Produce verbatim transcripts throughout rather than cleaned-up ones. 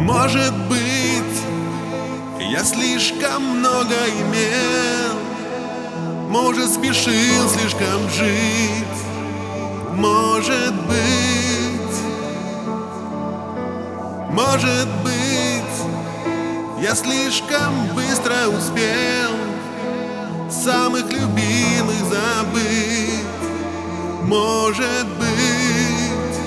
Может быть, я слишком много имел, может, спешил слишком жить. Может быть, может быть, я слишком быстро успел самых любимых забыть. Может быть,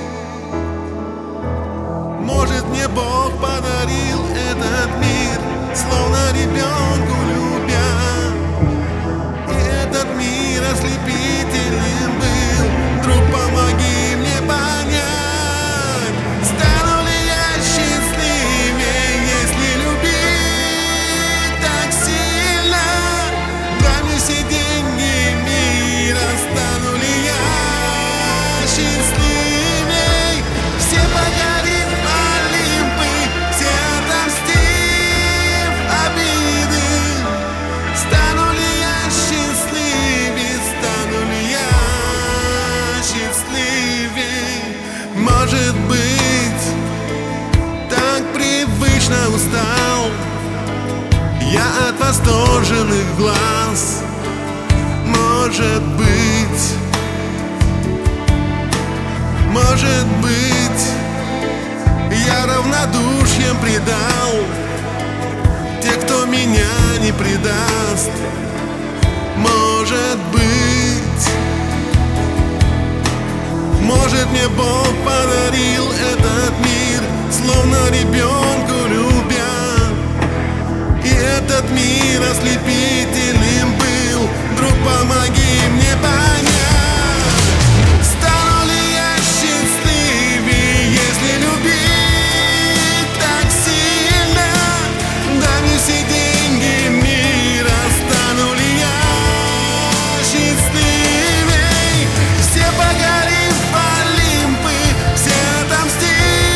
может, мне Бог подарил этот мир, словно ребенку любя, и этот мир ослепительным был. Друг, помоги мне понять, стану ли я счастливее, если любить так сильно. Дай мне все деньги мира, стану ли я счастливей. Все покорив Олимпы, все отомстив обиды, стану ли я счастливей, стану ли я счастливей. Может быть, так привычно устал я от восторженных глаз. Может быть, может быть, я равнодушием предал тех, кто меня не предаст. Может быть, может, мне Бог подарил этот мир, словно ребенку любя, и этот мир ослепительным был. Друг, помоги мне понять, стану ли я счастливее, если любить так сильно. Дай мне все деньги мира, стану ли я счастливей. Все покорив Олимпы, все отомстив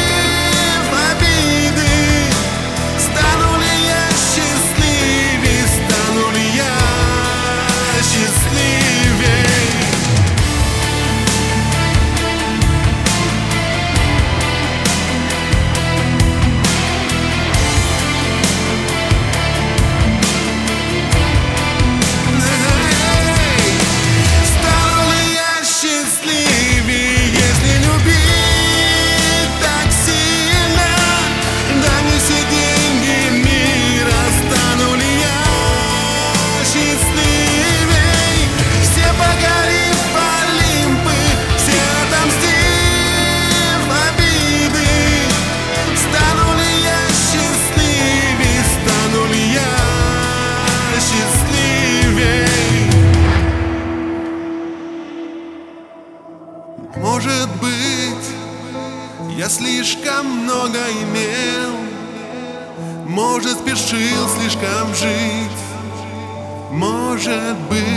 обиды, стану ли я счастливей, стану ли я счастливей. Стану ли я счастливей, если любить так сильно. Дай мне все деньги мира, стану ли я счастливей. Все покорив Олимпы, все отомстив обиды, стану ли я счастливей, стану ли я счастливей. Может быть, я слишком много имел, может, спешил слишком жить. Может быть,